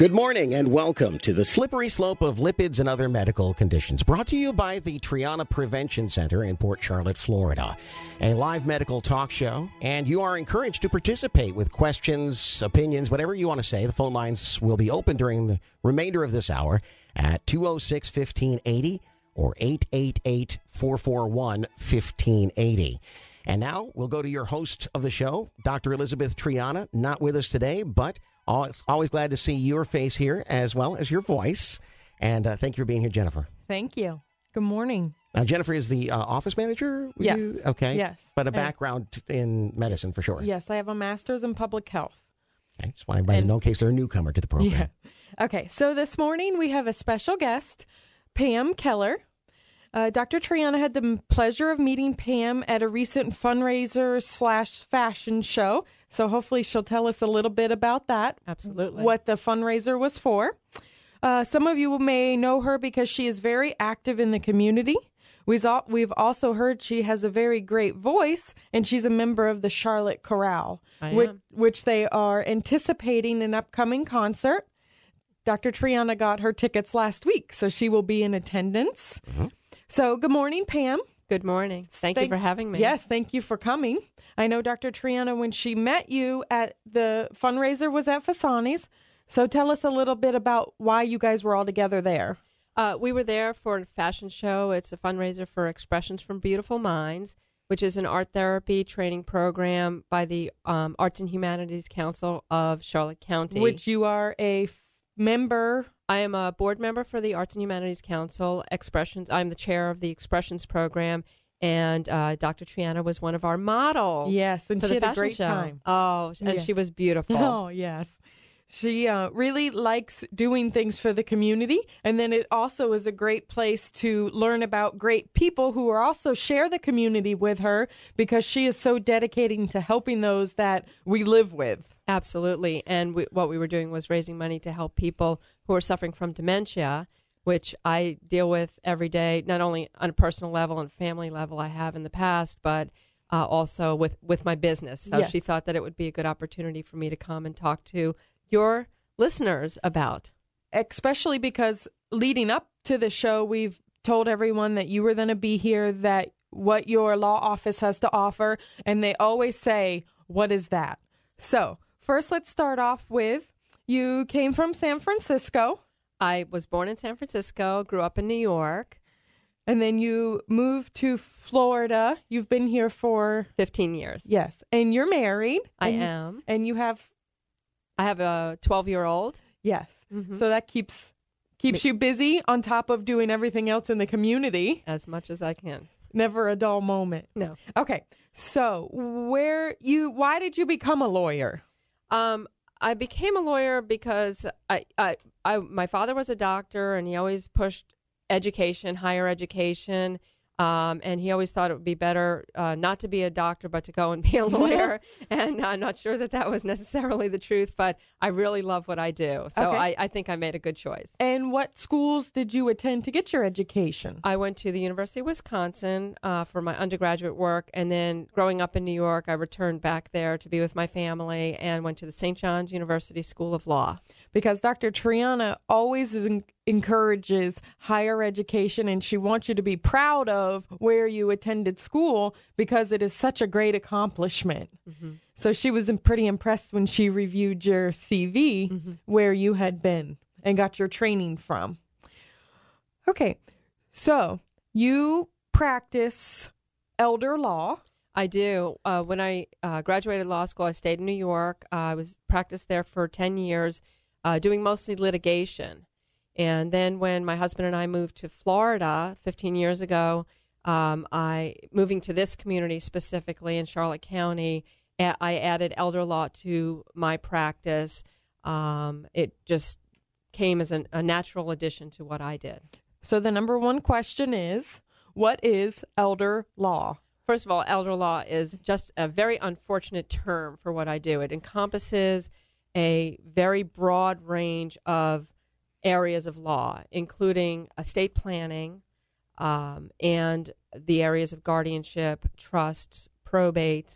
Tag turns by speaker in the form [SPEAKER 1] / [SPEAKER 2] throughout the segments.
[SPEAKER 1] Good morning and welcome to the slippery slope of lipids and other medical conditions, brought to you by the Triana Prevention Center in Port Charlotte, Florida. A live medical talk show, and you are encouraged to participate with questions, opinions, whatever you want to say. The phone lines will be open during the remainder of this hour at 206-1580 or 888-441-1580. And now we'll go to your host of the show, Dr. Elizabeth Triana, not with us today, but always glad to see your face here as well as your voice. And thank you for being here, Jennifer.
[SPEAKER 2] Thank you. Good morning.
[SPEAKER 1] Now, Jennifer is the office manager?
[SPEAKER 2] Yes.
[SPEAKER 1] Okay.
[SPEAKER 2] Yes.
[SPEAKER 1] But a background in medicine for sure.
[SPEAKER 2] Yes, I have a master's in public health.
[SPEAKER 1] Okay. Just want everybody to know in case they're a newcomer to the program.
[SPEAKER 2] Yeah. Okay. So this morning we have a special guest, Pam Keller. Dr. Triana had the pleasure of meeting Pam at a recent fundraiser/fashion show. So hopefully she'll tell us a little bit about that.
[SPEAKER 3] Absolutely.
[SPEAKER 2] What the fundraiser was for. Some of you may know her because she is very active in the community. We've also heard she has a very great voice, and she's a member of the Charlotte Chorale, which they are anticipating an upcoming concert. Dr. Triana got her tickets last week, so she will be in attendance. Mm-hmm. So good morning, Pam.
[SPEAKER 3] Good morning. Thank you for having me.
[SPEAKER 2] Yes, thank you for coming. I know Dr. Triana, when she met you at the fundraiser, was at Fasani's. So tell us a little bit about why you guys were all together there.
[SPEAKER 3] We were there for a fashion show. It's a fundraiser for Expressions from Beautiful Minds, which is an art therapy training program by the Arts and Humanities Council of Charlotte County.
[SPEAKER 2] Which you are a member.
[SPEAKER 3] I am a board member for the Arts and Humanities Council, Expressions. I'm the chair of the Expressions program, and Dr. Triana was one of our models.
[SPEAKER 2] Yes, and she had a great time.
[SPEAKER 3] Oh, and she was beautiful.
[SPEAKER 2] Oh, yes. She really likes doing things for the community, and then it also is a great place to learn about great people who are also share the community with her, because she is so dedicating to helping those that we live with.
[SPEAKER 3] Absolutely. And what we were doing was raising money to help people who are suffering from dementia, which I deal with every day, not only on a personal level and family level I have in the past, but also with my business. So she thought that it would be a good opportunity for me to come and talk to your listeners about.
[SPEAKER 2] Especially because leading up to the show, we've told everyone that you were going to be here, that what your law office has to offer, and they always say, what is that? So first, let's start off with, you came from San Francisco.
[SPEAKER 3] I was born in San Francisco, grew up in New York.
[SPEAKER 2] And then you moved to Florida. You've been here for
[SPEAKER 3] 15 years.
[SPEAKER 2] Yes. And you're married.
[SPEAKER 3] I am.
[SPEAKER 2] And you have?
[SPEAKER 3] I have a 12-year-old.
[SPEAKER 2] Yes.
[SPEAKER 3] Mm-hmm.
[SPEAKER 2] So that keeps you busy on top of doing everything else in the community.
[SPEAKER 3] As much as I can.
[SPEAKER 2] Never a dull moment.
[SPEAKER 3] No.
[SPEAKER 2] Okay. So why did you become a lawyer?
[SPEAKER 3] I became a lawyer because my father was a doctor, and he always pushed education, higher education. And he always thought it would be better not to be a doctor, but to go and be a lawyer. And I'm not sure that was necessarily the truth, but I really love what I do. So okay. I think I made a good choice.
[SPEAKER 2] And what schools did you attend to get your education?
[SPEAKER 3] I went to the University of Wisconsin for my undergraduate work. And then growing up in New York, I returned back there to be with my family and went to the St. John's University School of Law.
[SPEAKER 2] Because Dr. Triana always encourages higher education, and she wants you to be proud of where you attended school because it is such a great accomplishment. Mm-hmm. So she was pretty impressed when she reviewed your CV, where you had been and got your training from. Okay, so you practice elder law.
[SPEAKER 3] I do. When I graduated law school, I stayed in New York. I practiced there for 10 years, doing mostly litigation. And then when my husband and I moved to Florida 15 years ago, moving to this community specifically in Charlotte County, I added elder law to my practice. It just came as a natural addition to what I did.
[SPEAKER 2] So the number one question is, what is elder law?
[SPEAKER 3] First of all, elder law is just a very unfortunate term for what I do. It encompasses a very broad range of areas of law, including estate planning and the areas of guardianship, trusts, probate,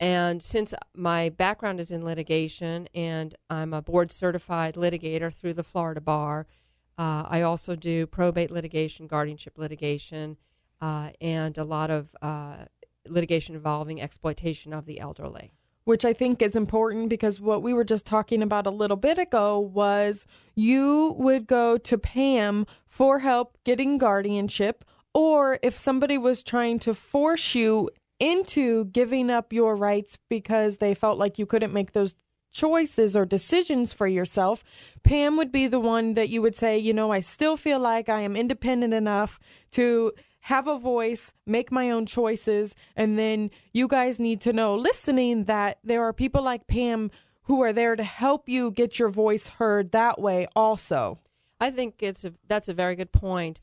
[SPEAKER 3] And since my background is in litigation and I'm a board-certified litigator through the Florida Bar, I also do probate litigation, guardianship litigation, and a lot of litigation involving exploitation of the elderly.
[SPEAKER 2] Which I think is important because what we were just talking about a little bit ago was you would go to Pam for help getting guardianship, or if somebody was trying to force you into giving up your rights because they felt like you couldn't make those choices or decisions for yourself, Pam would be the one that you would say, you know, I still feel like I am independent enough to have a voice, make my own choices. And then you guys need to know, listening, that there are people like Pam who are there to help you get your voice heard that way also.
[SPEAKER 3] I think that's a very good point.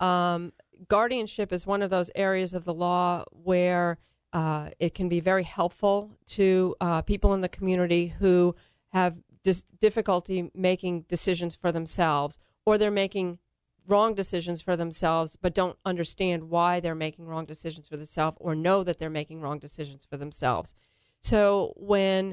[SPEAKER 3] Guardianship is one of those areas of the law where it can be very helpful to people in the community who have difficulty making decisions for themselves, or they're making wrong decisions for themselves but don't understand why they're making wrong decisions for themselves, or know that they're making wrong decisions for themselves. So when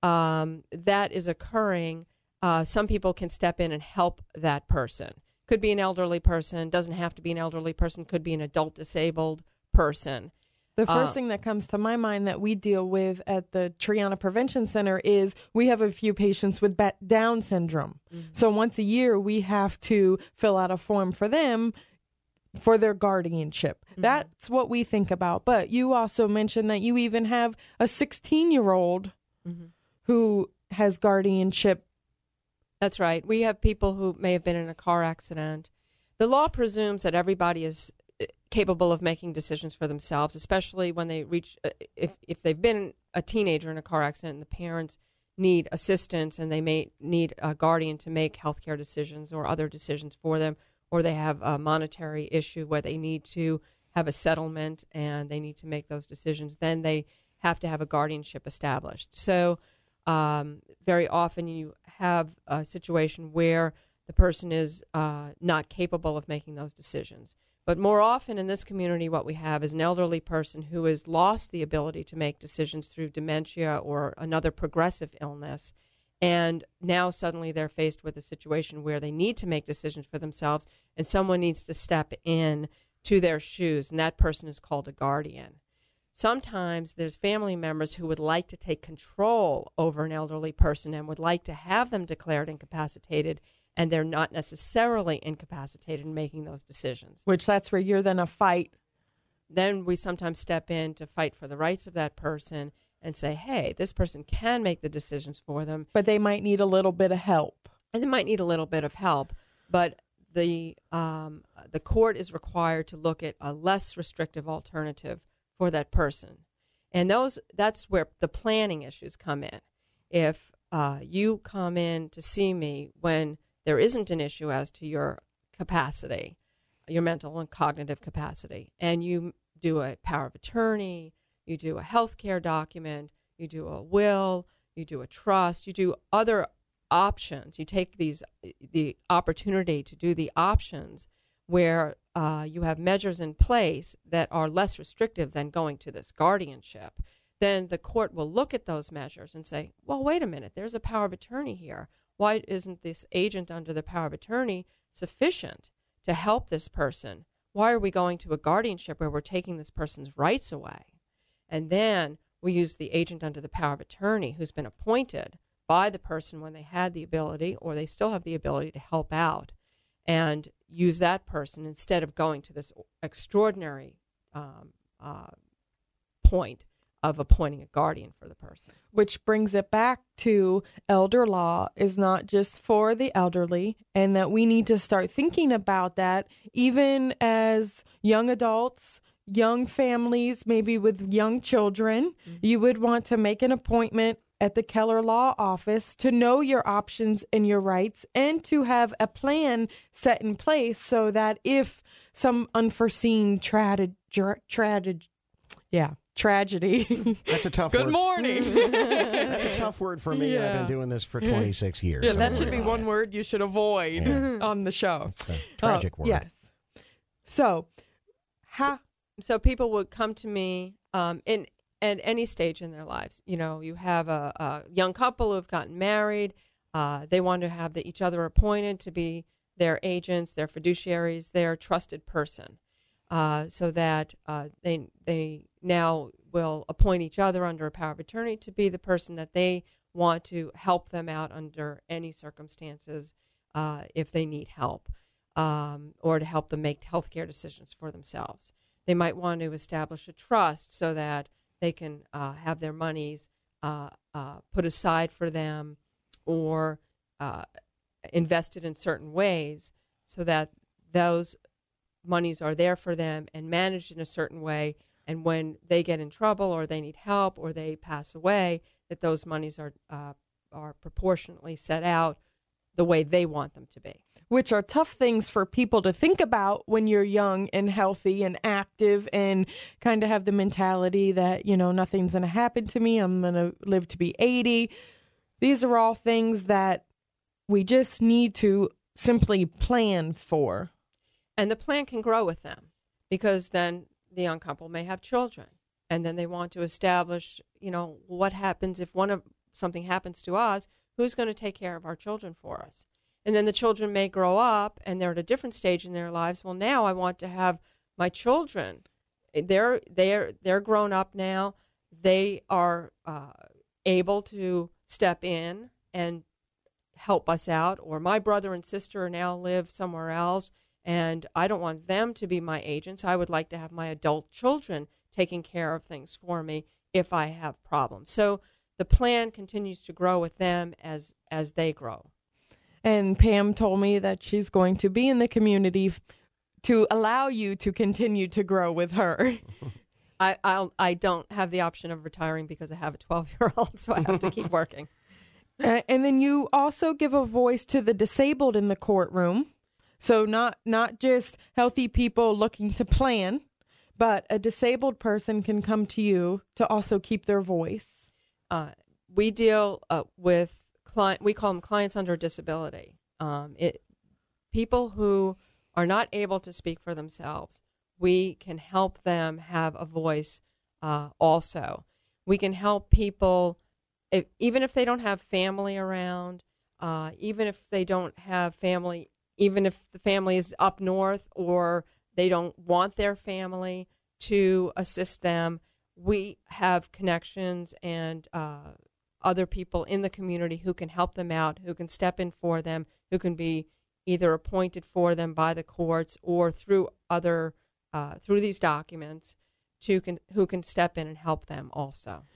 [SPEAKER 3] that is occurring, some people can step in and help that person. Could be an elderly person, doesn't have to be an elderly person, could be an adult disabled person.
[SPEAKER 2] The first thing that comes to my mind that we deal with at the Triana Prevention Center is we have a few patients with Down syndrome. Mm-hmm. So once a year, we have to fill out a form for them for their guardianship. Mm-hmm. That's what we think about. But you also mentioned that you even have a 16-year-old mm-hmm. who has guardianship.
[SPEAKER 3] That's right. We have people who may have been in a car accident. The law presumes that everybody is capable of making decisions for themselves, especially when they reach, if they've been a teenager in a car accident and the parents need assistance and they may need a guardian to make healthcare decisions or other decisions for them, or they have a monetary issue where they need to have a settlement and they need to make those decisions, then they have to have a guardianship established. So very often you have a situation where the person is not capable of making those decisions. But more often in this community, what we have is an elderly person who has lost the ability to make decisions through dementia or another progressive illness. And now suddenly they're faced with a situation where they need to make decisions for themselves, and someone needs to step in to their shoes, and that person is called a guardian. Sometimes there's family members who would like to take control over an elderly person and would like to have them declared incapacitated, and they're not necessarily incapacitated in making those decisions.
[SPEAKER 2] Which that's where you're then a fight.
[SPEAKER 3] Then we sometimes step in to fight for the rights of that person and say, hey, this person can make the decisions for them.
[SPEAKER 2] But they might need a little bit of help.
[SPEAKER 3] And they might need a little bit of help. But the court is required to look at a less restrictive alternative for that person. And that's where the planning issues come in. If you come in to see me when there isn't an issue as to your capacity, your mental and cognitive capacity, and you do a power of attorney, you do a healthcare document, you do a will, you do a trust, you do other options. You take the opportunity to do the options where you have measures in place that are less restrictive than going to this guardianship. Then the court will look at those measures and say, well, wait a minute, there's a power of attorney here. Why isn't this agent under the power of attorney sufficient to help this person? Why are we going to a guardianship where we're taking this person's rights away? And then we use the agent under the power of attorney who's been appointed by the person when they had the ability, or they still have the ability to help out, and use that person instead of going to this extraordinary point of appointing a guardian for the person.
[SPEAKER 2] Which brings it back to elder law is not just for the elderly, and that we need to start thinking about that even as young adults, young families, maybe with young children. Mm-hmm. You would want to make an appointment at the Keller Law Office to know your options and your rights, and to have a plan set in place so that if some unforeseen tragedy.
[SPEAKER 1] That's a tough
[SPEAKER 2] Good
[SPEAKER 1] word.
[SPEAKER 2] morning.
[SPEAKER 1] That's a tough word for me. Yeah. I've been doing this for 26 years.
[SPEAKER 2] Yeah,
[SPEAKER 1] so
[SPEAKER 2] that should be one word you should avoid on the show.
[SPEAKER 1] It's a tragic word.
[SPEAKER 2] Yes. So
[SPEAKER 3] people would come to me, and at any stage in their lives. You know, you have a young couple who have gotten married. They want to have each other appointed to be their agents, their fiduciaries, their trusted person, so that they now will appoint each other under a power of attorney to be the person that they want to help them out under any circumstances if they need help, or to help them make healthcare decisions for themselves. They might want to establish a trust so that they can have their monies put aside for them, or invested in certain ways so that those monies are there for them and managed in a certain way. And when they get in trouble or they need help or they pass away, that those monies are proportionately set out the way they want them to be.
[SPEAKER 2] Which are tough things for people to think about when you're young and healthy and active and kind of have the mentality that, you know, nothing's going to happen to me. I'm going to live to be 80. These are all things that we just need to simply plan for.
[SPEAKER 3] And the plan can grow with them, because then the young couple may have children, and then they want to establish, you know, what happens if something happens to us, who's going to take care of our children for us? And then the children may grow up and they're at a different stage in their lives. Well, now I want to have my children. They're grown up now. They are able to step in and help us out. Or my brother and sister now live somewhere else, and I don't want them to be my agents. I would like to have my adult children taking care of things for me if I have problems. So the plan continues to grow with them as they grow.
[SPEAKER 2] And Pam told me that she's going to be in the community to allow you to continue to grow with her.
[SPEAKER 3] I don't have the option of retiring because I have a 12-year-old, so I have to keep working.
[SPEAKER 2] And then you also give a voice to the disabled in the courtroom. So not just healthy people looking to plan, but a disabled person can come to you to also keep their voice.
[SPEAKER 3] We deal with we call them clients under disability. People who are not able to speak for themselves, we can help them have a voice also. We can help people, even if they don't have family around, even if they don't have family, even if the family is up north or they don't want their family to assist them, we have connections and other people in the community who can help them out, who can step in for them, who can be either appointed for them by the courts or through these documents, who can step in and help them also.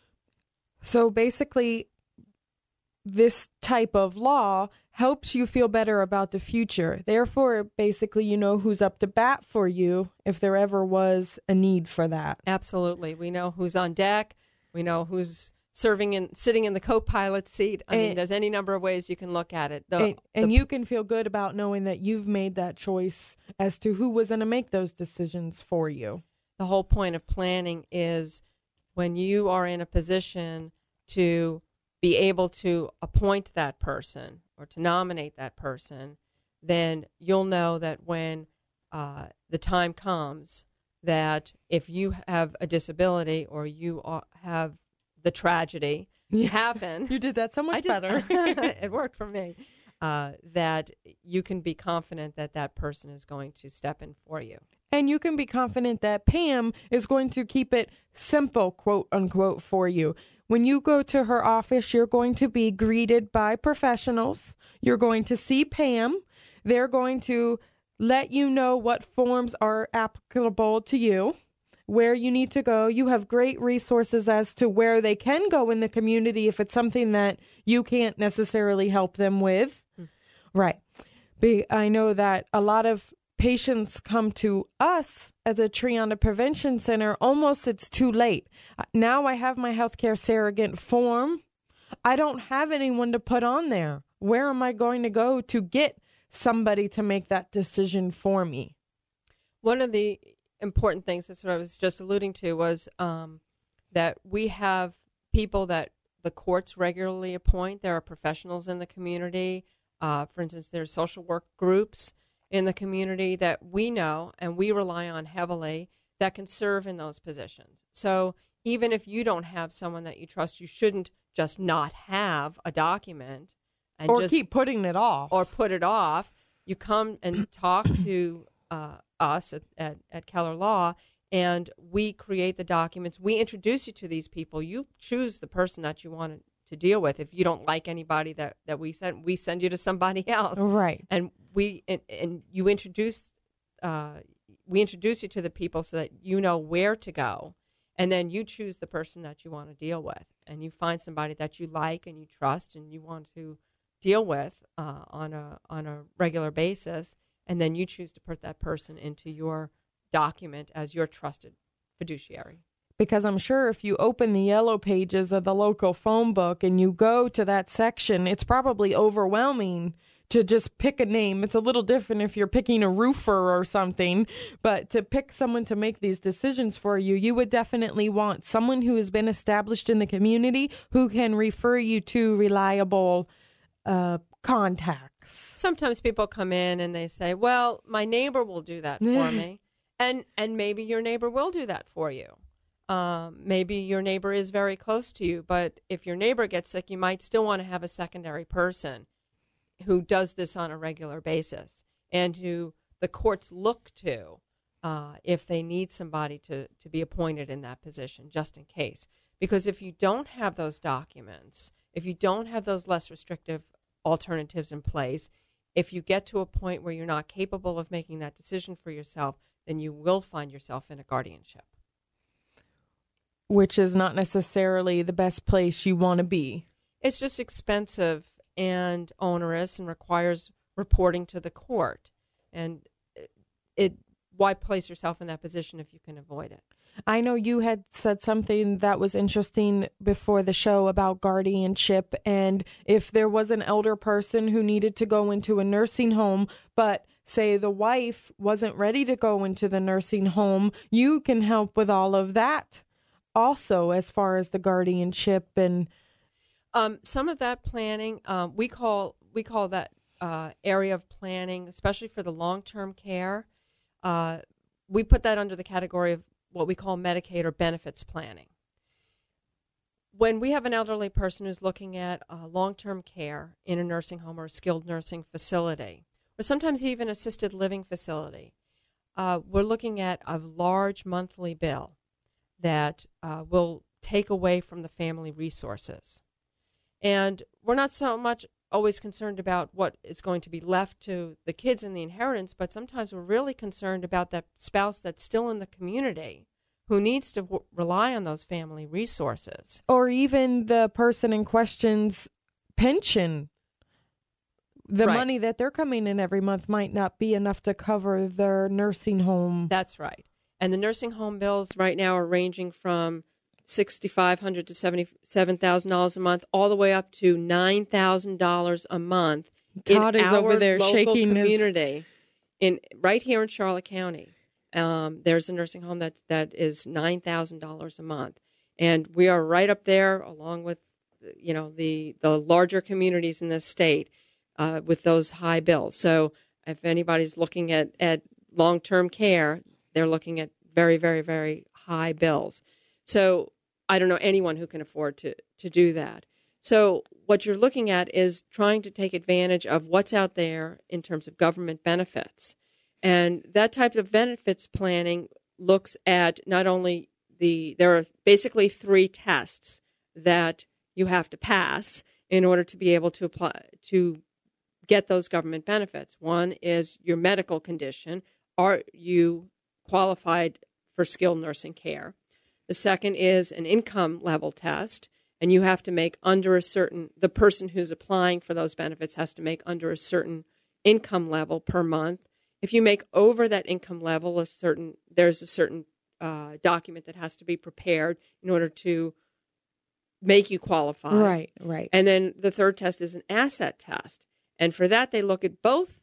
[SPEAKER 2] So basically, this type of law helps you feel better about the future. Therefore, basically, you know who's up to bat for you if there ever was a need for that.
[SPEAKER 3] Absolutely. We know who's on deck. We know who's sitting in the co-pilot seat. I mean, there's any number of ways you can look at it.
[SPEAKER 2] And you can feel good about knowing that you've made that choice as to who was going to make those decisions for you.
[SPEAKER 3] The whole point of planning is when you are in a position to be able to appoint that person or to nominate that person, then you'll know that when the time comes that if you have a disability or you have the tragedy happen.
[SPEAKER 2] You did that so much better.
[SPEAKER 3] It worked for me. That you can be confident that that person is going to step in for you.
[SPEAKER 2] And you can be confident that Pam is going to keep it simple, quote unquote, for you. When you go to her office, you're going to be greeted by professionals. You're going to see Pam. They're going to let you know what forms are applicable to you, where you need to go. You have great resources as to where they can go in the community if it's something that you can't necessarily help them with. Right. I know that a lot of patients come to us at the Triana Prevention Center, almost it's too late. Now I have my healthcare surrogate form. I don't have anyone to put on there. Where am I going to go to get somebody to make that decision for me?
[SPEAKER 3] One of the important things, that's what I was just alluding to, was that we have people that the courts regularly appoint. There are professionals in the community. For instance, there's social work groups in the community that we know and we rely on heavily that can serve in those positions. So even if you don't have someone that you trust, you shouldn't just not have a document and
[SPEAKER 2] Or
[SPEAKER 3] just
[SPEAKER 2] keep putting it off.
[SPEAKER 3] or put it off. You come and talk to us at Keller Law, and we create the documents. We introduce you to these people. You choose the person that you want to deal with. If you don't like anybody that we send you to somebody else.
[SPEAKER 2] Right.
[SPEAKER 3] And we introduce you to the people so that you know where to go, and then you choose the person that you want to deal with, and you find somebody that you like and you trust and you want to deal with on a regular basis, and then you choose to put that person into your document as your trusted fiduciary.
[SPEAKER 2] Because I'm sure if you open the yellow pages of the local phone book and you go to that section, it's probably overwhelming to just pick a name. It's a little different if you're picking a roofer or something, but to pick someone to make these decisions for you, you would definitely want someone who has been established in the community who can refer you to reliable contacts.
[SPEAKER 3] Sometimes people come in and they say, well, my neighbor will do that for me. And maybe your neighbor will do that for you. Maybe your neighbor is very close to you, but if your neighbor gets sick, you might still want to have a secondary person who does this on a regular basis and who the courts look to if they need somebody to be appointed in that position, just in case. Because if you don't have those documents, if you don't have those less restrictive alternatives in place, if you get to a point where you're not capable of making that decision for yourself, then you will find yourself in a guardianship.
[SPEAKER 2] Which is not necessarily the best place you want to be.
[SPEAKER 3] It's just expensive and onerous and requires reporting to the court. And why place yourself in that position if you can avoid it?
[SPEAKER 2] I know you had said something that was interesting before the show about guardianship, and if there was an elder person who needed to go into a nursing home, but say the wife wasn't ready to go into the nursing home, you can help with all of that also as far as the guardianship and
[SPEAKER 3] some of that planning, we call that area of planning, especially for the long-term care. We put that under the category of what we call Medicaid or benefits planning. When we have an elderly person who's looking at long-term care in a nursing home or a skilled nursing facility, or sometimes even assisted living facility, we're looking at a large monthly bill that will take away from the family resources. And we're not so much always concerned about what is going to be left to the kids in the inheritance, but sometimes we're really concerned about that spouse that's still in the community who needs to rely on those family resources.
[SPEAKER 2] Or even the person in question's pension. The
[SPEAKER 3] Right.
[SPEAKER 2] money that they're coming in every month might not be enough to cover their nursing home.
[SPEAKER 3] That's right. And the nursing home bills right now are ranging from $6,500 to $77,000 a month, all the way up to $9,000 a month.
[SPEAKER 2] Todd
[SPEAKER 3] in
[SPEAKER 2] is
[SPEAKER 3] our
[SPEAKER 2] over there
[SPEAKER 3] local
[SPEAKER 2] shaking his
[SPEAKER 3] community, right here in Charlotte County. There's a nursing home that is $9,000 a month, and we are right up there, along with the larger communities in the state with those high bills. So if anybody's looking at long-term care, they're looking at very, very, very high bills. So I don't know anyone who can afford to do that. So what you're looking at is trying to take advantage of what's out there in terms of government benefits. And that type of benefits planning looks at not only there are basically 3 tests that you have to pass in order to be able to apply to get those government benefits. One is your medical condition. Are you qualified for skilled nursing care? The second is an income level test, and you have to make the person who's applying for those benefits has to make under a certain income level per month. If you make over that income level, there's a certain document that has to be prepared in order to make you qualify.
[SPEAKER 2] Right.
[SPEAKER 3] And then the third test is an asset test. And for that, they look at both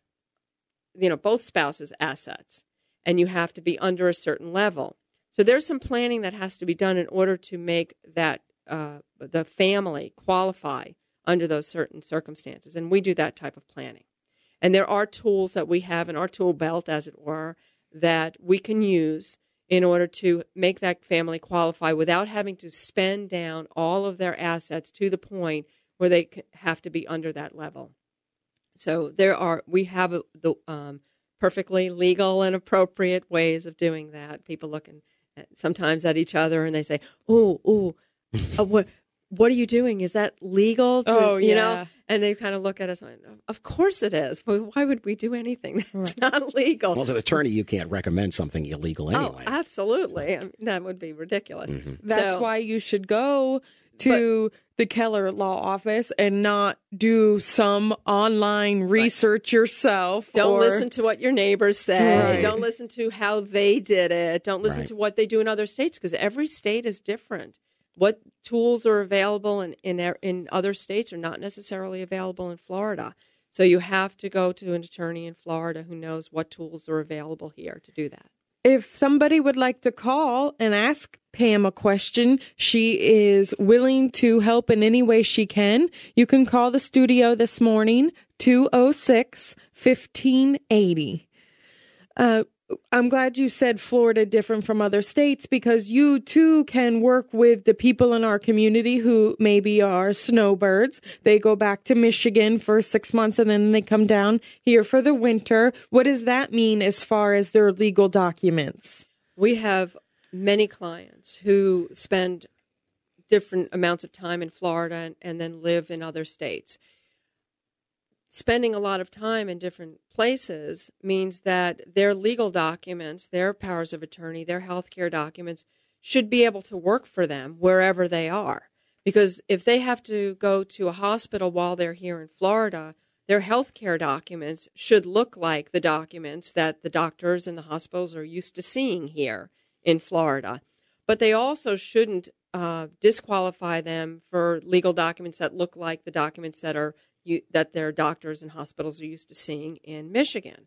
[SPEAKER 3] spouses' assets, and you have to be under a certain level. So there's some planning that has to be done in order to make that the family qualify under those certain circumstances. And we do that type of planning. And there are tools that we have in our tool belt, as it were, that we can use in order to make that family qualify without having to spend down all of their assets to the point where they have to be under that level. So we have the perfectly legal and appropriate ways of doing that. People looking sometimes at each other and they say, what are you doing? Is that legal? You know? And they kind of look at us and of course it is. Well, why would we do anything that's not legal?
[SPEAKER 1] Well, as an attorney, you can't recommend something illegal anyway.
[SPEAKER 3] Oh, absolutely. I mean, that would be ridiculous.
[SPEAKER 1] Mm-hmm.
[SPEAKER 2] That's why you should go to the Keller Law Office and not do some online research yourself.
[SPEAKER 3] Don't listen to what your neighbors say.
[SPEAKER 2] Right.
[SPEAKER 3] Don't listen to how they did it. Don't listen to what they do in other states, because every state is different. What tools are available in other states are not necessarily available in Florida. So you have to go to an attorney in Florida who knows what tools are available here to do that.
[SPEAKER 2] If somebody would like to call and ask Pam a question, she is willing to help in any way she can. You can call the studio this morning, 206-1580. I'm glad you said Florida different from other states, because you too can work with the people in our community who maybe are snowbirds. They go back to Michigan for 6 months and then they come down here for the winter. What does that mean as far as their legal documents?
[SPEAKER 3] We have many clients who spend different amounts of time in Florida and then live in other states. Spending a lot of time in different places means that their legal documents, their powers of attorney, their health care documents should be able to work for them wherever they are. Because if they have to go to a hospital while they're here in Florida, their health care documents should look like the documents that the doctors and the hospitals are used to seeing here in Florida. But they also shouldn't disqualify them for legal documents that look like the documents that their doctors and hospitals are used to seeing in Michigan.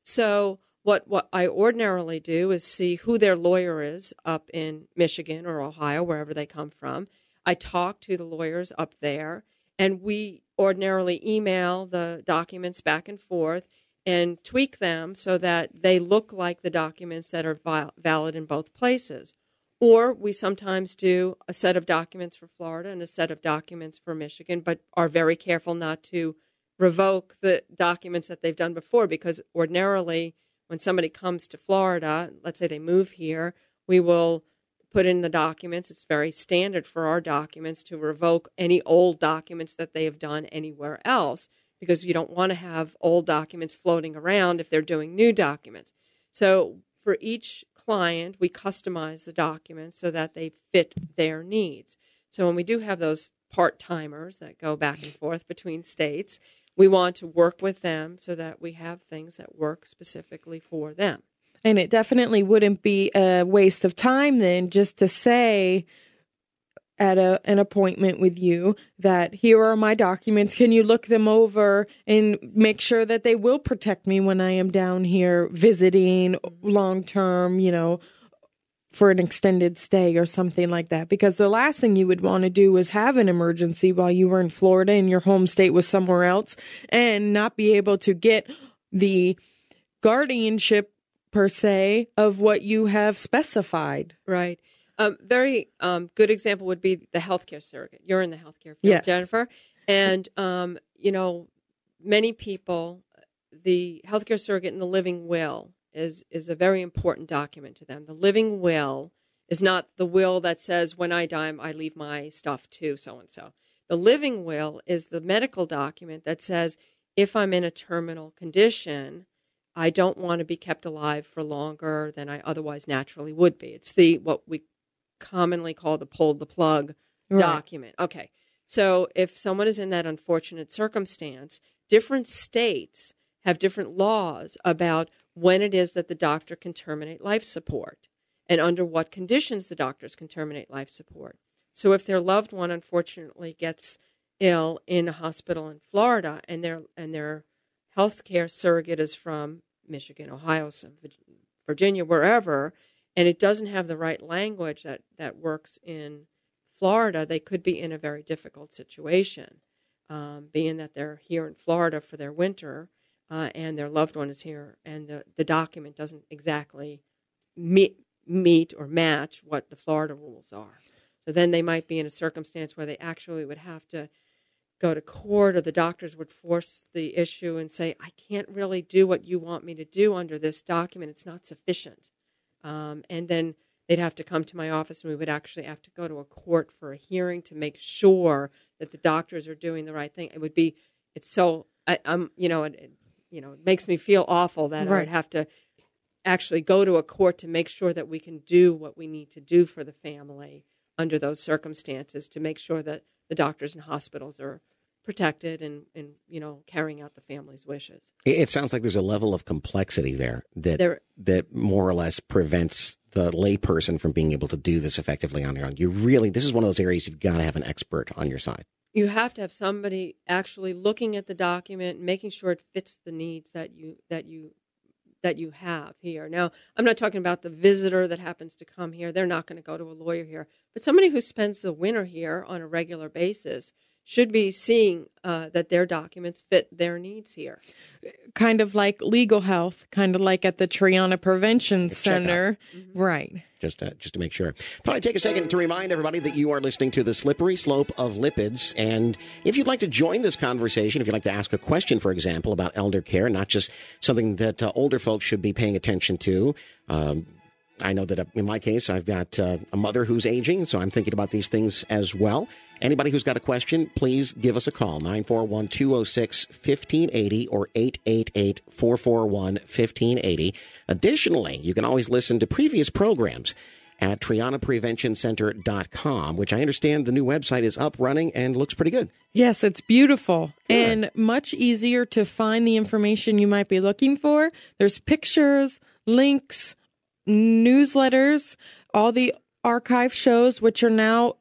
[SPEAKER 3] So what I ordinarily do is see who their lawyer is up in Michigan or Ohio, wherever they come from. I talk to the lawyers up there, and we ordinarily email the documents back and forth and tweak them so that they look like the documents that are valid in both places. Or we sometimes do a set of documents for Florida and a set of documents for Michigan, but are very careful not to revoke the documents that they've done before, because ordinarily when somebody comes to Florida, let's say they move here, we will put in the documents. It's very standard for our documents to revoke any old documents that they have done anywhere else, because you don't want to have old documents floating around if they're doing new documents. So for each client, we customize the documents so that they fit their needs. So when we do have those part-timers that go back and forth between states, we want to work with them so that we have things that work specifically for them.
[SPEAKER 2] And it definitely wouldn't be a waste of time then just to say at an appointment with you that here are my documents. Can you look them over and make sure that they will protect me when I am down here visiting long term, for an extended stay or something like that? Because the last thing you would want to do is have an emergency while you were in Florida and your home state was somewhere else and not be able to get the guardianship per se of what you have specified.
[SPEAKER 3] Right. Very good example would be the healthcare surrogate. You're in the healthcare field,
[SPEAKER 2] yes.
[SPEAKER 3] Jennifer. And, many people, the healthcare surrogate and the living will is a very important document to them. The living will is not the will that says when I die, I leave my stuff to so-and-so. The living will is the medical document that says if I'm in a terminal condition, I don't want to be kept alive for longer than I otherwise naturally would be. It's what we commonly call the pull the plug document. Okay. So if someone is in that unfortunate circumstance, different states have different laws about when it is that the doctor can terminate life support and under what conditions the doctors can terminate life support. So if their loved one unfortunately gets ill in a hospital in Florida and their healthcare surrogate is from Michigan, Ohio, Virginia, wherever, and it doesn't have the right language that works in Florida, they could be in a very difficult situation, being that they're here in Florida for their winter and their loved one is here, and the document doesn't exactly meet or match what the Florida rules are. So then they might be in a circumstance where they actually would have to go to court, or the doctors would force the issue and say, I can't really do what you want me to do under this document. It's not sufficient. And then they'd have to come to my office, and we would actually have to go to a court for a hearing to make sure that the doctors are doing the right thing. It makes me feel awful that I would have to actually go to a court to make sure that we can do what we need to do for the family under those circumstances, to make sure that the doctors and hospitals are protected and carrying out the family's wishes.
[SPEAKER 1] It sounds like there's a level of complexity there that more or less prevents the layperson from being able to do this effectively on their own. This is one of those areas you've got to have an expert on your side.
[SPEAKER 3] You have to have somebody actually looking at the document, making sure it fits the needs that you have here. Now, I'm not talking about the visitor that happens to come here. They're not going to go to a lawyer here. But somebody who spends the winter here on a regular basis should be seeing that their documents fit their needs here.
[SPEAKER 2] Kind of like legal health, kind of like at the Triana Prevention Center. Mm-hmm. Right.
[SPEAKER 1] Just to make sure. Thought I'd take a second to remind everybody that you are listening to The Slippery Slope of Lipids. And if you'd like to join this conversation, if you'd like to ask a question, for example, about elder care, not just something that older folks should be paying attention to, I know that in my case, I've got a mother who's aging, so I'm thinking about these things as well. Anybody who's got a question, please give us a call, 941-206-1580 or 888-441-1580. Additionally, you can always listen to previous programs at TrianaPreventionCenter.com, which I understand the new website is up, running, and looks pretty good.
[SPEAKER 2] Yes, it's beautiful and much easier to find the information you might be looking for. There's pictures, links, newsletters, all the archive shows, which are now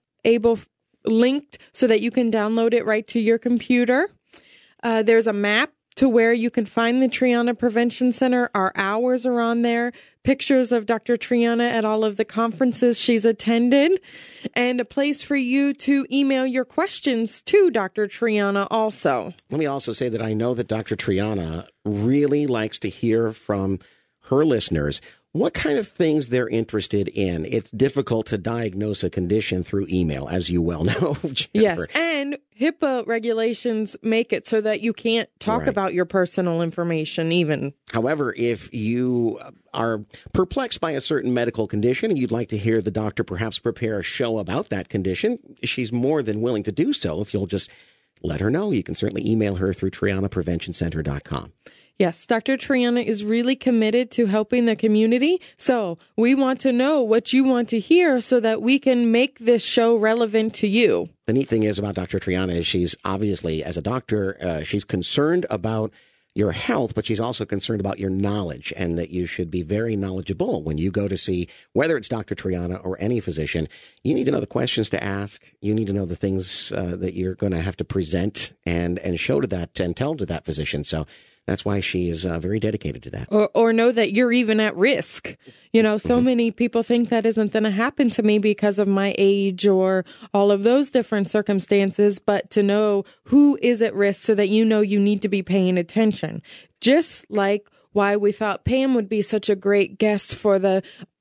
[SPEAKER 2] linked so that you can download it right to your computer. There's a map to where you can find the Triana Prevention Center. Our hours are on there. Pictures of Dr. Triana at all of the conferences she's attended, and a place for you to email your questions to Dr. Triana also.
[SPEAKER 1] Let me also say that I know that Dr. Triana really likes to hear from her listeners what kind of things they're interested in. It's difficult to diagnose a condition through email, as you well know, Jennifer.
[SPEAKER 2] Yes, and HIPAA regulations make it so that you can't talk about your personal information even.
[SPEAKER 1] However, if you are perplexed by a certain medical condition and you'd like to hear the doctor perhaps prepare a show about that condition, she's more than willing to do so. If you'll just let her know, you can certainly email her through TrianaPreventionCenter.com.
[SPEAKER 2] Yes, Dr. Triana is really committed to helping the community. So we want to know what you want to hear so that we can make this show relevant to you.
[SPEAKER 1] The neat thing is about Dr. Triana is she's obviously, as a doctor, she's concerned about your health, but she's also concerned about your knowledge, and that you should be very knowledgeable when you go to see, whether it's Dr. Triana or any physician. You need to know the questions to ask. You need to know the things that you're going to have to present and show to that and tell to that physician. So that's why she is very dedicated to that.
[SPEAKER 2] Or know that you're even at risk. You know, so many people think that isn't going to happen to me because of my age or all of those different circumstances, but to know who is at risk so that you know you need to be paying attention. Just like why we thought Pam would be such a great guest for the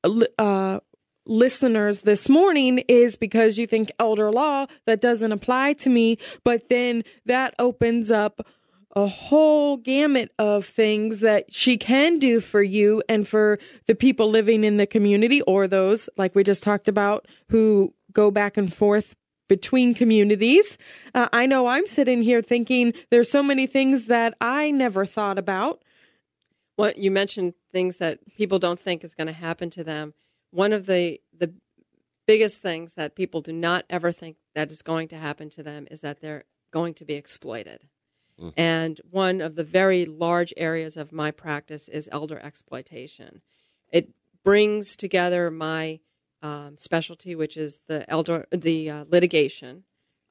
[SPEAKER 2] listeners this morning is because you think elder law, that doesn't apply to me, but then that opens up a whole gamut of things that she can do for you and for the people living in the community, or those, like we just talked about, who go back and forth between communities. I know I'm sitting here thinking there's so many things that I never thought about.
[SPEAKER 3] Well, you mentioned things that people don't think is going to happen to them. One of the biggest things that people do not ever think that is going to happen to them is that they're going to be exploited. And one of the very large areas of my practice is elder exploitation. It brings together my specialty, which is the litigation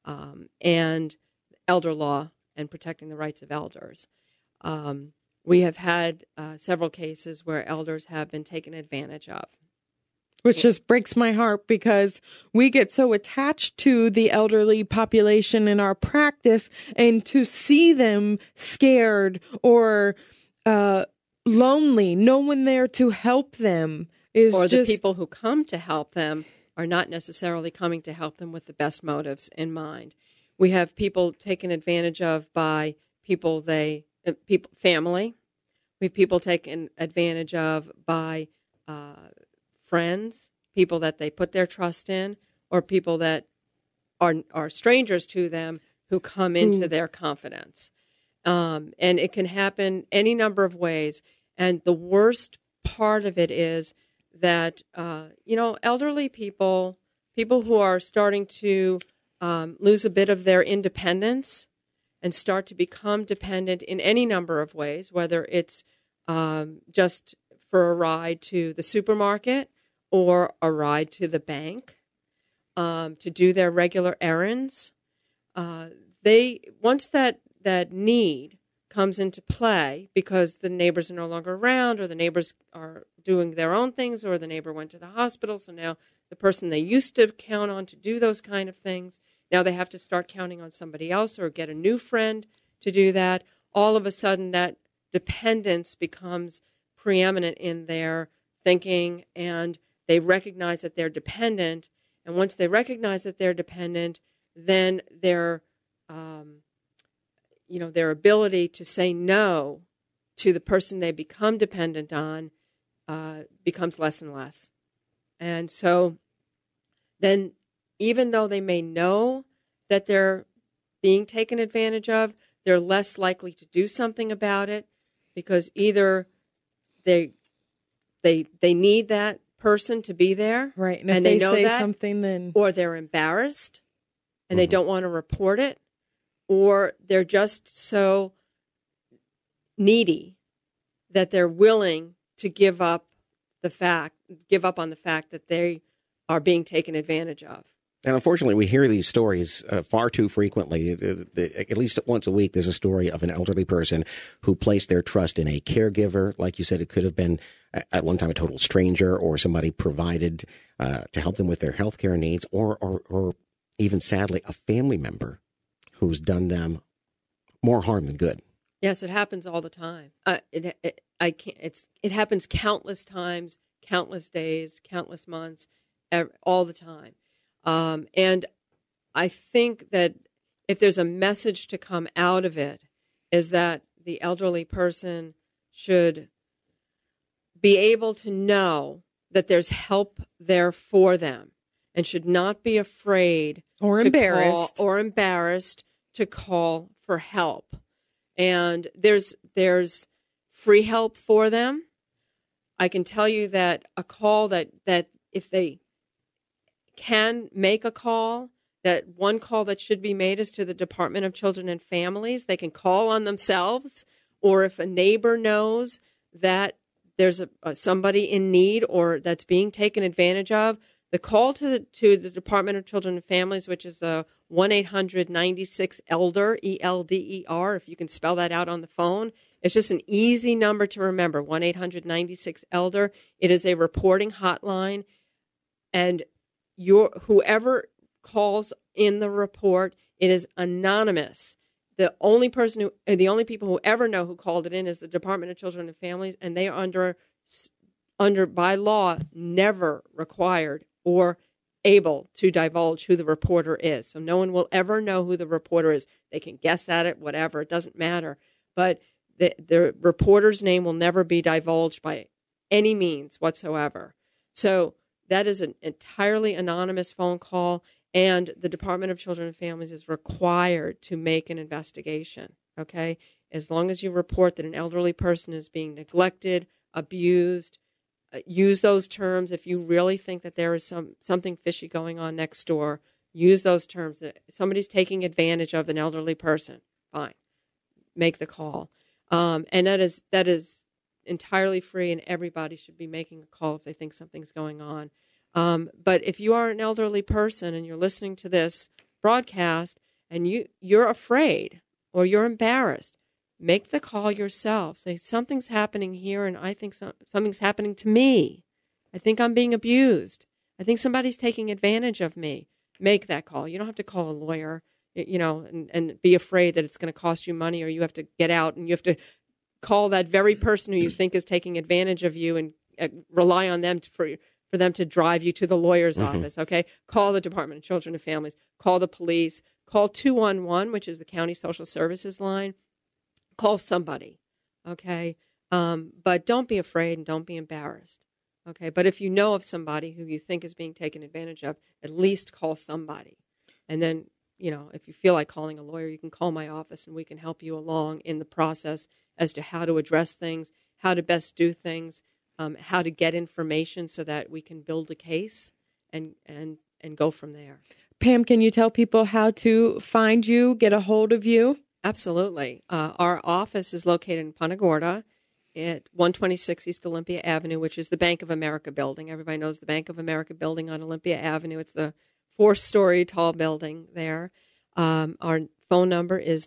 [SPEAKER 3] and elder law and protecting the rights of elders. We have had several cases where elders have been taken advantage of.
[SPEAKER 2] Which just breaks my heart because we get so attached to the elderly population in our practice, and to see them scared or lonely, no one there to help them, is
[SPEAKER 3] or
[SPEAKER 2] just
[SPEAKER 3] the people who come to help them are not necessarily coming to help them with the best motives in mind. We have people taken advantage of by family. We have people taken advantage of by friends, people that they put their trust in, or people that are strangers to them who come into their confidence. And it can happen any number of ways. And the worst part of it is that, elderly people who are starting to lose a bit of their independence and start to become dependent in any number of ways, whether it's just for a ride to the supermarket or a ride to the bank, to do their regular errands. Once that need comes into play because the neighbors are no longer around, or the neighbors are doing their own things, or the neighbor went to the hospital, so now the person they used to count on to do those kind of things, now they have to start counting on somebody else or get a new friend to do that. All of a sudden, that dependence becomes preeminent in their thinking, and they recognize that they're dependent. And once they recognize that they're dependent, then their ability to say no to the person they become dependent on becomes less and less. And so then, even though they may know that they're being taken advantage of, they're less likely to do something about it, because either they need that person to be there,
[SPEAKER 2] right, and
[SPEAKER 3] if
[SPEAKER 2] they
[SPEAKER 3] know
[SPEAKER 2] say
[SPEAKER 3] that,
[SPEAKER 2] something, then
[SPEAKER 3] or they're embarrassed and they don't want to report it, or they're just so needy that they're willing to give up on the fact that they are being taken advantage of.
[SPEAKER 1] And unfortunately, we hear these stories far too frequently. At least once a week, there's a story of an elderly person who placed their trust in a caregiver. Like you said, it could have been at one time a total stranger, or somebody provided to help them with their health care needs, or even sadly, a family member who's done them more harm than good.
[SPEAKER 3] Yes, it happens all the time. It happens countless times, countless days, countless months, all the time. And I think that if there's a message to come out of it, is that the elderly person should be able to know that there's help there for them, and should not be afraid
[SPEAKER 2] or
[SPEAKER 3] embarrassed to call for help. And there's free help for them. I can tell you that a call that if they can make a call, that one call that should be made is to the Department of Children and Families. They can call on themselves, or if a neighbor knows that there's somebody in need or that's being taken advantage of, the call to the Department of Children and Families, which is 1-800-96-ELDER, ELDER, if you can spell that out on the phone. It's just an easy number to remember, 1-800-96-ELDER. It is a reporting hotline, and whoever calls in the report, it is anonymous. The only people who ever know who called it in is the Department of Children and Families, and they are under by law never required or able to divulge who the reporter is. So no one will ever know who the reporter is. They can guess at it, whatever, it doesn't matter. But the reporter's name will never be divulged by any means whatsoever. So that is an entirely anonymous phone call, and the Department of Children and Families is required to make an investigation, okay? As long as you report that an elderly person is being neglected, abused, use those terms. If you really think that there is something fishy going on next door, use those terms. Somebody's taking advantage of an elderly person, fine. Make the call. And that is entirely free, and everybody should be making a call if they think something's going on. But if you are an elderly person and you're listening to this broadcast and you're afraid or you're embarrassed, make the call yourself. Say, something's happening here, and I think something's happening to me. I think I'm being abused. I think somebody's taking advantage of me. Make that call. You don't have to call a lawyer, and be afraid that it's going to cost you money, or you have to get out and you have to call that very person who you think is taking advantage of you and rely on them for them to drive you to the lawyer's office, okay? Call the Department of Children and Families. Call the police. Call 211, which is the county social services line. Call somebody, okay? But don't be afraid and don't be embarrassed, okay? But if you know of somebody who you think is being taken advantage of, at least call somebody. And then, if you feel like calling a lawyer, you can call my office and we can help you along in the process as to how to address things, how to best do things, how to get information so that we can build a case and go from there.
[SPEAKER 2] Pam, can you tell people how to find you, get a hold of you?
[SPEAKER 3] Absolutely. Our office is located in Punta Gorda at 126 East Olympia Avenue, which is the Bank of America building. Everybody knows the Bank of America building on Olympia Avenue. It's the 4-story tall building there. Our phone number is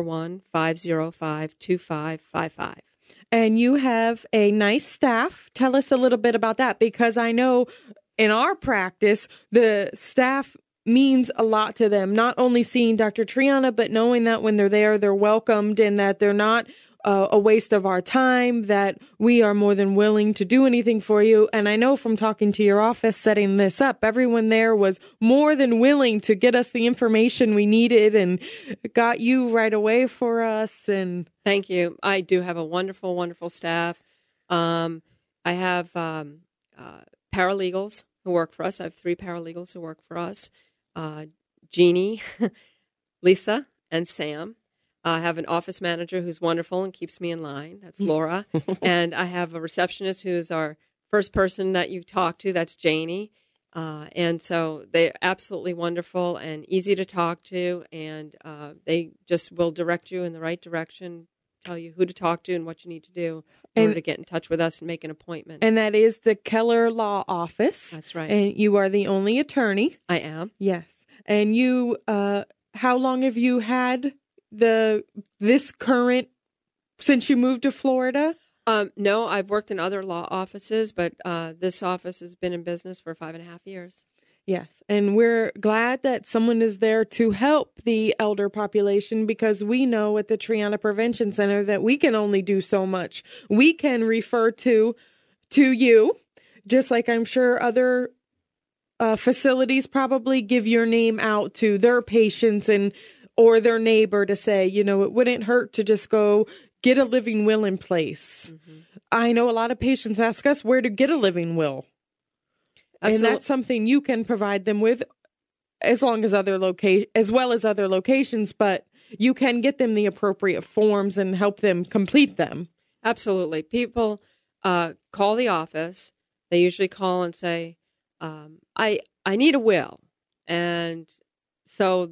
[SPEAKER 3] 941-505-2555.
[SPEAKER 2] And you have a nice staff. Tell us a little bit about that, because I know in our practice, the staff means a lot to them, not only seeing Dr. Triana, but knowing that when they're there, they're welcomed and that they're not a waste of our time, that we are more than willing to do anything for you. And I know from talking to your office, setting this up, everyone there was more than willing to get us the information we needed and got you right away for us. And
[SPEAKER 3] thank you. I do have a wonderful, wonderful staff. I have paralegals who work for us. I have 3 paralegals who work for us. Jeannie, Lisa, and Sam. I have an office manager who's wonderful and keeps me in line. That's Laura. And I have a receptionist who's our first person that you talk to. That's Janie. And so they're absolutely wonderful and easy to talk to. And they just will direct you in the right direction, tell you who to talk to and what you need to do in order to get in touch with us and make an appointment.
[SPEAKER 2] And that is the Keller Law Office.
[SPEAKER 3] That's right.
[SPEAKER 2] And you are the only attorney.
[SPEAKER 3] I am.
[SPEAKER 2] Yes. And you, how long have you had this current, since you moved to Florida?
[SPEAKER 3] No, I've worked in other law offices, but this office has been in business for 5.5 years.
[SPEAKER 2] Yes. And we're glad that someone is there to help the elder population, because we know at the Triana Prevention Center that we can only do so much. We can refer to you, just like I'm sure other facilities probably give your name out to their patients or their neighbor to say, it wouldn't hurt to just go get a living will in place. Mm-hmm. I know a lot of patients ask us where to get a living will. Absolutely. And that's something you can provide them with, as well as other locations, but you can get them the appropriate forms and help them complete them.
[SPEAKER 3] Absolutely. People call the office. They usually call and say, I need a will. And so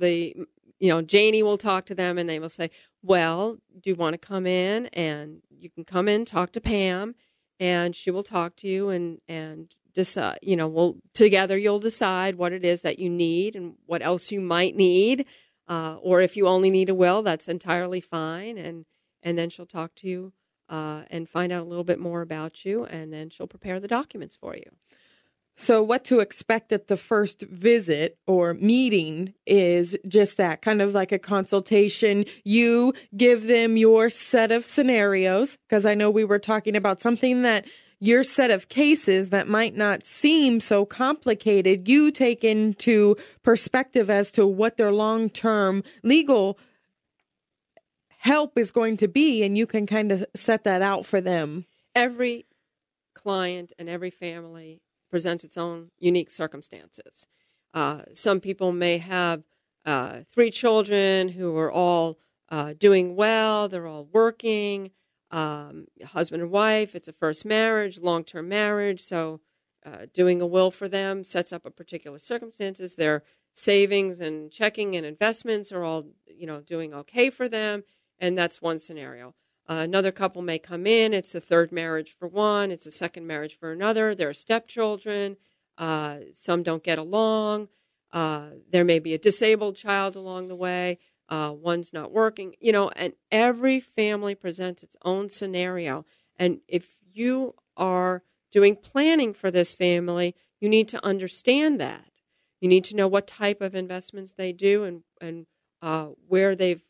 [SPEAKER 3] Janie will talk to them and they will say, well, do you want to come in? And you can come in, talk to Pam, and she will talk to you and decide, together you'll decide what it is that you need and what else you might need. Or if you only need a will, that's entirely fine. And then she'll talk to you and find out a little bit more about you, and then she'll prepare the documents for you.
[SPEAKER 2] So what to expect at the first visit or meeting is just that, kind of like a consultation. You give them your set of scenarios, because I know we were talking about something that your set of cases that might not seem so complicated, you take into perspective as to what their long-term legal help is going to be, and you can kind of set that out for them.
[SPEAKER 3] Every client and every family presents its own unique circumstances. Some people may have 3 children who are all doing well. They're all working, husband and wife. It's a first marriage, long-term marriage. So doing a will for them sets up a particular circumstances. Their savings and checking and investments are all, doing okay for them. And that's one scenario. Another couple may come in. It's a third marriage for one. It's a second marriage for another. There are stepchildren. Some don't get along. There may be a disabled child along the way. One's not working, and every family presents its own scenario. And if you are doing planning for this family, you need to understand that. You need to know what type of investments they do and where they've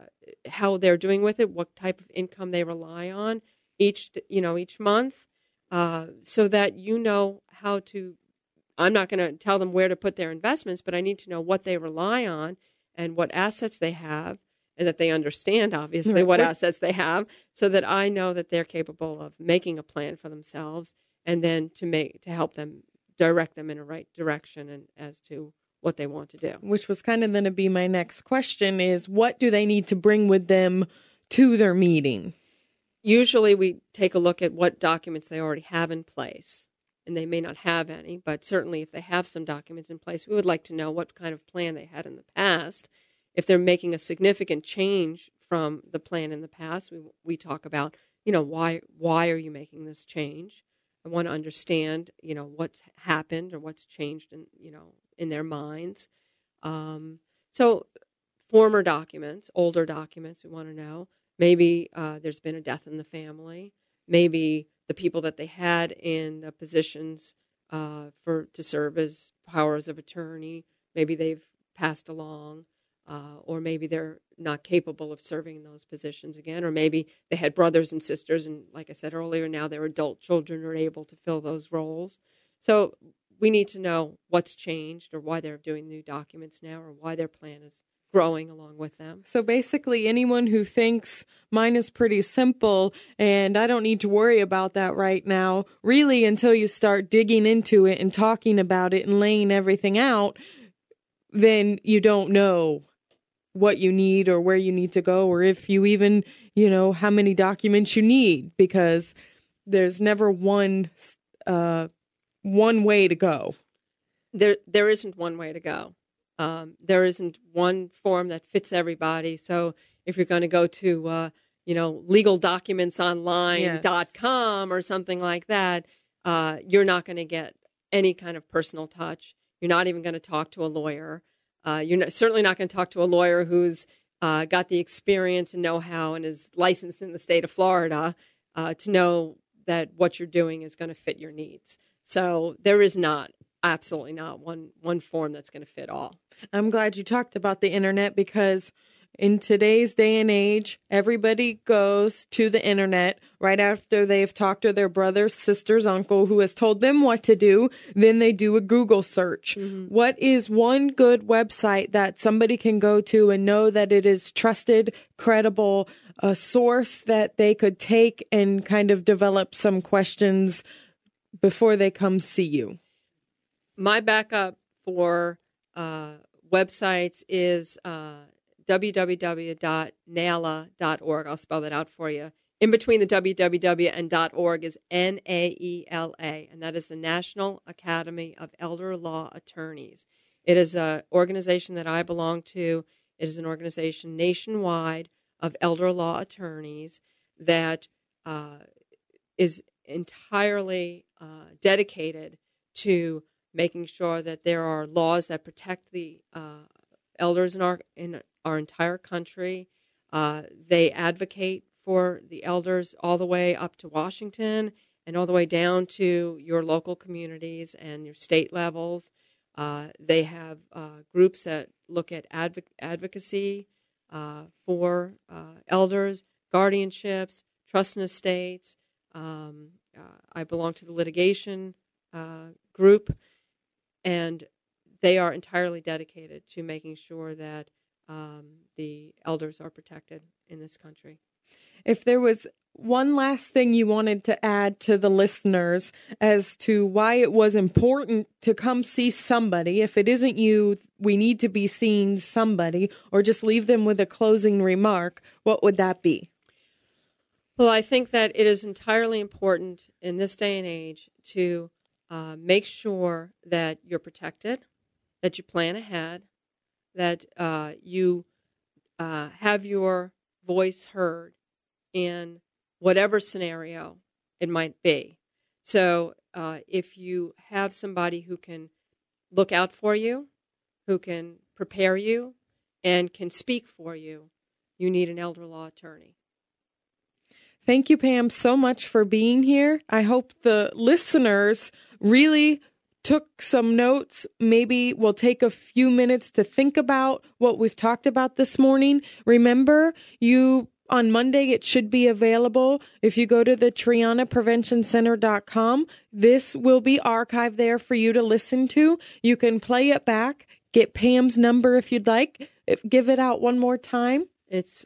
[SPEAKER 3] how they're doing with it, what type of income they rely on each month. so that you know how to. I'm not going to tell them where to put their investments, but I need to know what they rely on and what assets they have, and that they understand, obviously, what assets they have, so that I know that they're capable of making a plan for themselves, and then to help them, direct them in a right direction and as to what they want to do.
[SPEAKER 2] Which was kind of going to be my next question is, what do they need to bring with them to their meeting?
[SPEAKER 3] Usually we take a look at what documents they already have in place, and they may not have any, but certainly if they have some documents in place, we would like to know what kind of plan they had in the past. If they're making a significant change from the plan in the past, we talk about, why are you making this change? I want to understand, what's happened or what's changed in their minds. So former documents, older documents, we want to know. Maybe there's been a death in the family. Maybe the people that they had in the positions to serve as powers of attorney, maybe they've passed along, or maybe they're not capable of serving in those positions again, or maybe they had brothers and sisters, and like I said earlier, now their adult children are able to fill those roles. So we need to know what's changed, or why they're doing new documents now, or why their plan is growing along with them.
[SPEAKER 2] So basically, anyone who thinks mine is pretty simple and I don't need to worry about that right now, really, until you start digging into it and talking about it and laying everything out, then you don't know what you need or where you need to go, or if you even, how many documents you need, because there's never one way to go.
[SPEAKER 3] There isn't one way to go. There isn't one form that fits everybody. So if you're going to go to, legaldocumentsonline.com or something like that, you're not going to get any kind of personal touch. You're not even going to talk to a lawyer. Certainly not going to talk to a lawyer who's got the experience and know-how and is licensed in the state of Florida to know that what you're doing is going to fit your needs. So there is absolutely not one form that's going to fit all.
[SPEAKER 2] I'm glad you talked about the internet, because in today's day and age, everybody goes to the internet right after they've talked to their brother, sister's uncle who has told them what to do. Then they do a Google search. Mm-hmm. What is one good website that somebody can go to and know that it is trusted, credible, a source that they could take and kind of develop some questions before they come see you?
[SPEAKER 3] My backup for websites is www.naela.org. I'll spell that out for you. In between the www and .org is NAELA, and that is the National Academy of Elder Law Attorneys. It is an organization that I belong to. It is an organization nationwide of elder law attorneys that is entirely dedicated to making sure that there are laws that protect the elders in our entire country. They advocate for the elders all the way up to Washington and all the way down to your local communities and your state levels. They have groups that look at advocacy for elders, guardianships, trust and estates. I belong to the litigation group, and they are entirely dedicated to making sure that the elders are protected in this country.
[SPEAKER 2] If there was one last thing you wanted to add to the listeners as to why it was important to come see somebody, if it isn't you, we need to be seeing somebody, or just leave them with a closing remark, what would that be?
[SPEAKER 3] Well, I think that it is entirely important in this day and age to make sure that you're protected, that you plan ahead, that you have your voice heard in whatever scenario it might be. So if you have somebody who can look out for you, who can prepare you, and can speak for you, you need an elder law attorney.
[SPEAKER 2] Thank you, Pam, so much for being here. I hope the listeners really took some notes. Maybe we'll take a few minutes to think about what we've talked about this morning. Remember, you on Monday, it should be available. If you go to the TrianaPreventionCenter.com, this will be archived there for you to listen to. You can play it back, get Pam's number if you'd like. Give it out one more time.
[SPEAKER 3] It's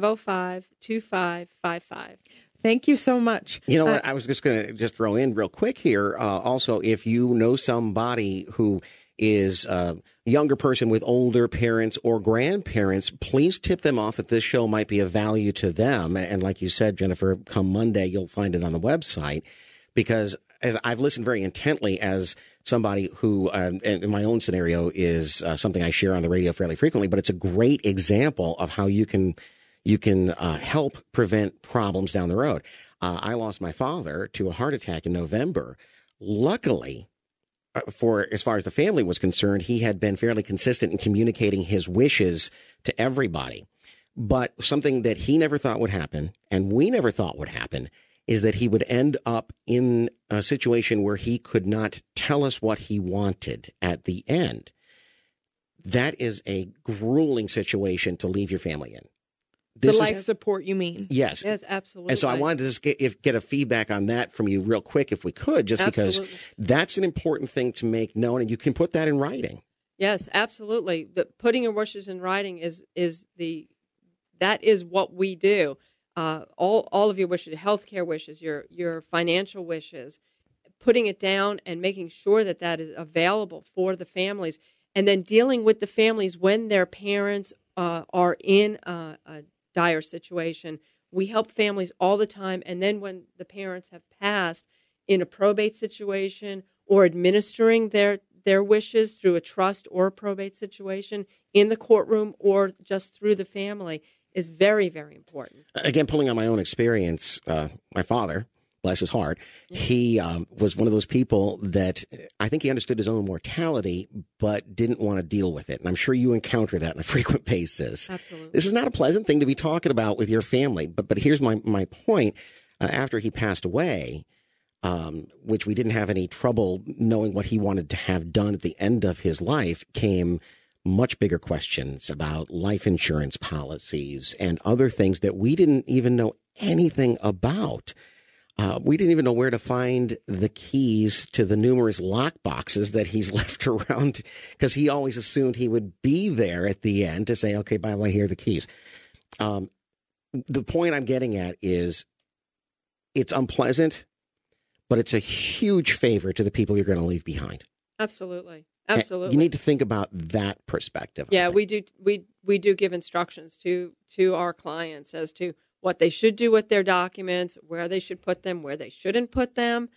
[SPEAKER 3] 505-2555.
[SPEAKER 2] Thank you so much.
[SPEAKER 1] You know what? I was just going to just throw in real quick here. Also, if you know somebody who is a younger person with older parents or grandparents, please tip them off that this show might be of value to them. And like you said, Jennifer, come Monday, you'll find it on the website. Because as I've listened very intently as somebody who, in my own scenario, is something I share on the radio fairly frequently, but it's a great example of how you can help prevent problems down the road. I lost my father to a heart attack in November. Luckily, for as far as the family was concerned, he had been fairly consistent in communicating his wishes to everybody. But something that he never thought would happen, and we never thought would happen, is that he would end up in a situation where he could not tell us what he wanted at the end. That is a grueling situation to leave your family in.
[SPEAKER 2] The life support, you mean?
[SPEAKER 1] Yes.
[SPEAKER 3] Yes, absolutely.
[SPEAKER 1] And so I wanted to just get a feedback on that from you real quick, if we could, just because that's an important thing to make known, and you can put that in writing.
[SPEAKER 3] Yes, absolutely. Putting your wishes in writing that is what we do. All of your wishes, healthcare wishes, your financial wishes, putting it down and making sure that is available for the families, and then dealing with the families when their parents are in a dire situation. We help families all the time, and then when the parents have passed in a probate situation or administering their wishes through a trust or a probate situation in the courtroom or just through the family is very, very important.
[SPEAKER 1] Again, pulling on my own experience, my father, bless his heart, he was one of those people that I think he understood his own mortality, but didn't want to deal with it. And I'm sure you encounter that on a frequent basis.
[SPEAKER 3] Absolutely.
[SPEAKER 1] This is not a pleasant thing to be talking about with your family. But here's my point. After he passed away, which we didn't have any trouble knowing what he wanted to have done at the end of his life, came much bigger questions about life insurance policies and other things that we didn't even know anything about. We didn't even know where to find the keys to the numerous lock boxes that he's left around, because he always assumed he would be there at the end to say, okay, by the way, here are the keys. The point I'm getting at is it's unpleasant, but it's a huge favor to the people you're going to leave behind.
[SPEAKER 3] Absolutely. Absolutely.
[SPEAKER 1] You need to think about that perspective.
[SPEAKER 3] Yeah, we do. We do give instructions to our clients as to what they should do with their documents, where they should put them, where they shouldn't put them,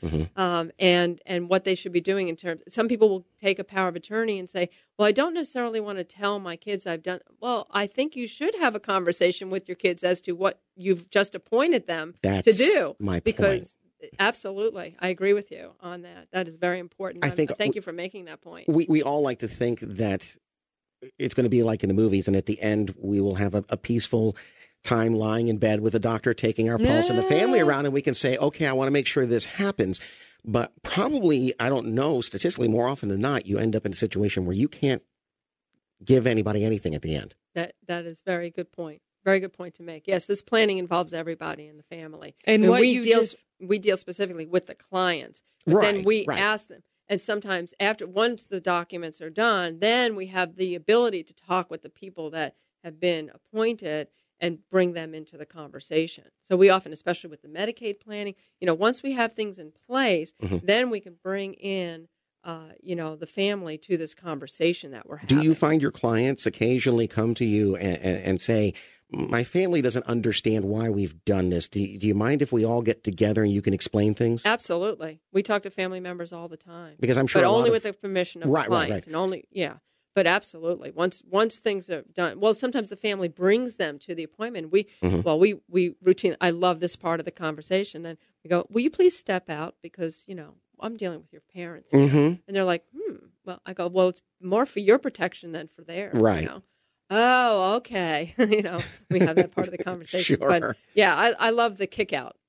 [SPEAKER 3] and what they should be doing in terms. Some people will take a power of attorney and say, "Well, I don't necessarily want to tell my kids I've done." Well, I think you should have a conversation with your kids as to what you've just appointed them to do.
[SPEAKER 1] My
[SPEAKER 3] because absolutely, I agree with you on that. That is very important. Thank you for making that point.
[SPEAKER 1] We all like to think that it's going to be like in the movies, and at the end we will have a peaceful time lying in bed with a doctor taking our pulse and the family around, and we can say, okay, I want to make sure this happens. But probably, I don't know, statistically, more often than not, you end up in a situation where you can't give anybody anything at the end.
[SPEAKER 3] That is a very good point. Very good point to make. Yes, this planning involves everybody in the family.
[SPEAKER 2] And
[SPEAKER 3] we deal specifically with the clients. But then we ask them. And sometimes once the documents are done, then we have the ability to talk with the people that have been appointed and bring them into the conversation. So we often, especially with the Medicaid planning, once we have things in place, then we can bring in, the family to this conversation that we're having.
[SPEAKER 1] Do you find your clients occasionally come to you and say, my family doesn't understand why we've done this. Do you mind if we all get together and you can explain things?
[SPEAKER 3] Absolutely. We talk to family members all the time.
[SPEAKER 1] Because I'm sure
[SPEAKER 3] but only with the permission of the clients.
[SPEAKER 1] Right.
[SPEAKER 3] And only, But absolutely, once things are done, well, sometimes the family brings them to the appointment. We routinely. I love this part of the conversation. Then we go, "Will you please step out because I'm dealing with your parents," and they're like, Well, I go, "Well, it's more for your protection than for theirs."
[SPEAKER 1] Right.
[SPEAKER 3] Oh, okay. We have that part of the conversation.
[SPEAKER 1] Sure.
[SPEAKER 3] But yeah, I love the kick out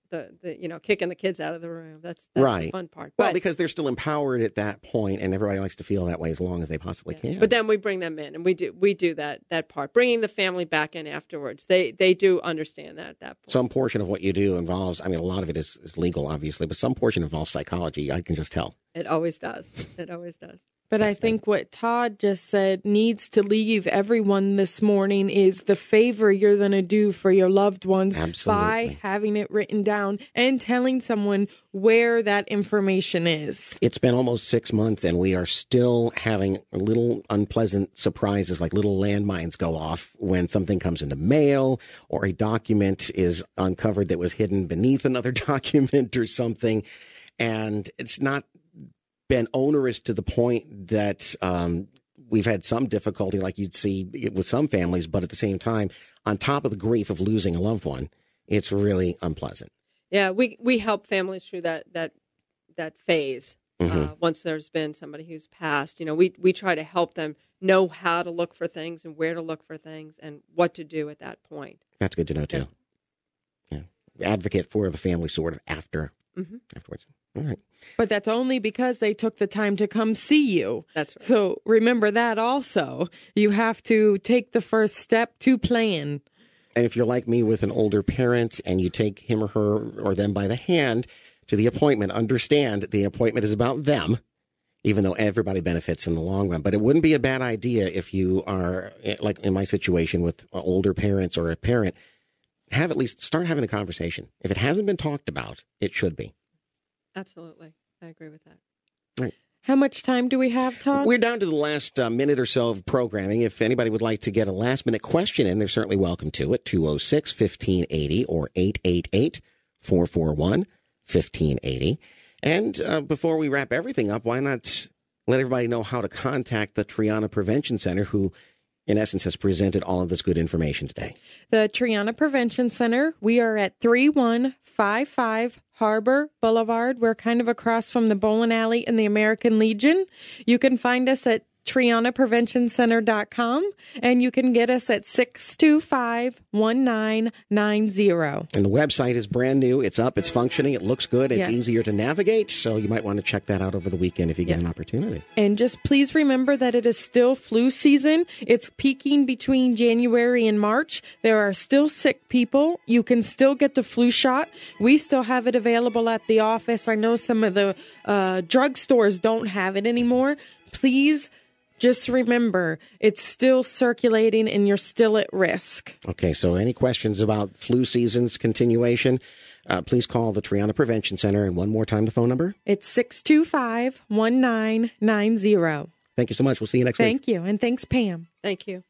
[SPEAKER 3] kicking the kids out of the room. That's
[SPEAKER 1] right.
[SPEAKER 3] the fun part.
[SPEAKER 1] Well, because they're still empowered at that point, and everybody likes to feel that way as long as they possibly can.
[SPEAKER 3] But then we bring them in, and we do that part, bringing the family back in afterwards. They do understand that at that point.
[SPEAKER 1] Some portion of what you do involves, I mean, a lot of it is legal, obviously, but some portion involves psychology. I can just tell.
[SPEAKER 3] It always does. It always does.
[SPEAKER 2] But I think what Todd just said needs to leave everyone this morning is the favor you're going to do for your loved ones by having it written down and telling someone where that information is.
[SPEAKER 1] It's been almost 6 months, and we are still having little unpleasant surprises, like little landmines go off when something comes in the mail or a document is uncovered that was hidden beneath another document or something. And it's not been onerous to the point that we've had some difficulty, like you'd see with some families, but at the same time, on top of the grief of losing a loved one, it's really unpleasant.
[SPEAKER 3] Yeah, we help families through that phase. Once there's been somebody who's passed, we try to help them know how to look for things and where to look for things and what to do at that point.
[SPEAKER 1] That's good to know too. Yeah, advocate for the family sort of afterwards. All right.
[SPEAKER 2] But that's only because they took the time to come see you.
[SPEAKER 3] That's right.
[SPEAKER 2] So remember that also. You have to take the first step to plan.
[SPEAKER 1] And if you're like me with an older parent and you take him or her or them by the hand to the appointment, understand the appointment is about them, even though everybody benefits in the long run. But it wouldn't be a bad idea if you are, like in my situation with older parents or a parent, have at least start having the conversation. If it hasn't been talked about, it should be.
[SPEAKER 3] Absolutely. I agree with that.
[SPEAKER 1] Right.
[SPEAKER 2] How much time do we have, Todd?
[SPEAKER 1] We're down to the last minute or so of programming. If anybody would like to get a last-minute question in, they're certainly welcome to it. 206-1580 or 888-441-1580. And before we wrap everything up, why not let everybody know how to contact the Triana Prevention Center, who in essence has presented all of this good information today.
[SPEAKER 2] The Triana Prevention Center, we are at 3155 Harbor Boulevard. We're kind of across from the bowling alley and the American Legion. You can find us at TrianaPreventionCenter.com, and you can get us at 625-1990.
[SPEAKER 1] And the website is brand new. It's up. It's functioning. It looks good. It's easier to navigate. So you might want to check that out over the weekend if you get an opportunity.
[SPEAKER 2] And just please remember that it is still flu season. It's peaking between January and March. There are still sick people. You can still get the flu shot. We still have it available at the office. I know some of the drugstores don't have it anymore. Please just remember, it's still circulating and you're still at risk.
[SPEAKER 1] Okay, so any questions about flu season's continuation, please call the Triana Prevention Center. And one more time, the phone number?
[SPEAKER 2] It's 625-1990.
[SPEAKER 1] Thank you so much. We'll see you next week.
[SPEAKER 2] Thank you. And thanks, Pam.
[SPEAKER 3] Thank you.